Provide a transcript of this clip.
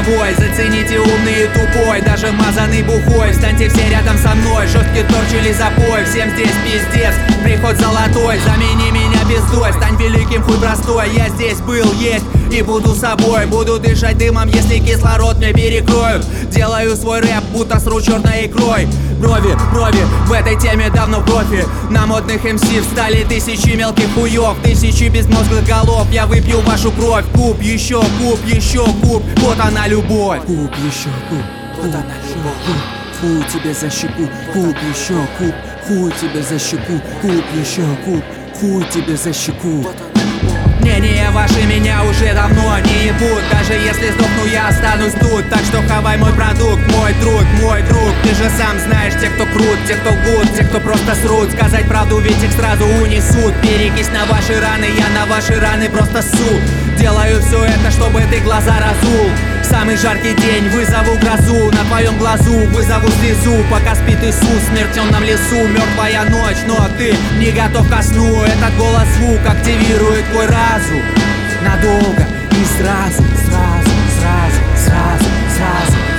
собой. Зацените умный и тупой, даже мазанный бухой. Встаньте все рядом со мной, жесткий торч или запой. Всем здесь пиздец, приход золотой. Замени меня пиздой, стань великим, хуй простой. Я здесь был, есть и буду собой. Буду дышать дымом, если кислород мне перекроют. Делаю свой рэп, будто сру черной икрой. Брови, в этой теме давно профи. На модных МС встали тысячи мелких хуев, тысячи безмозглых голов. Я выпью вашу кровь, куб, еще куб. Вот она любовь. Куб, еще куб, вот она любовь. Хуй тебе за щеку, куб, еще куб. Хуй тебе за щеку, куб, еще куб. Хуй тебе за щеку. Мнения ваши меня уже давно не ебут. Даже если сдохну, я останусь тут. Так что хавай мой продукт, мой труд, мой друг. Ты же сам знаешь, те, кто крут, те, кто гуд, те, кто просто срут. Сказать правду, ведь их сразу унесут. Перекись на ваши раны, я на ваши раны просто ссу. Делаю все это, чтобы ты глаза разул. В самый жаркий день вызову грозу. На твоем глазу вызову слезу. Пока спит Иисус в смертельном лесу. Мертвая ночь, но ты не готов ко сну. Этот голос звук активирует твой разум. Надолго и сразу.